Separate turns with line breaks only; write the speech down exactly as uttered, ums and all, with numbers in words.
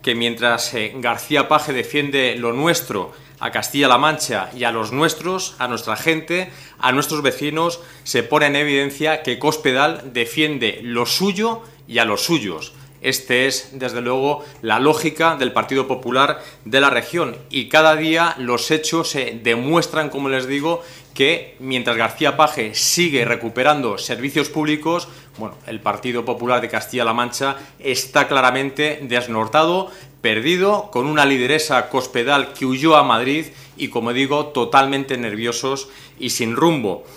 que mientras eh, García Paje defiende lo nuestro a Castilla-La Mancha y a los nuestros, a nuestra gente, a nuestros vecinos, se pone en evidencia que Cospedal defiende lo suyo y a los suyos. Este es, desde luego, la lógica del Partido Popular de la región y cada día los hechos eh, demuestran, como les digo, que mientras García Paje sigue recuperando servicios públicos, bueno, el Partido Popular de Castilla-La Mancha está claramente desnortado, perdido, con una lideresa Cospedal que huyó a Madrid y, como digo, totalmente nerviosos y sin rumbo.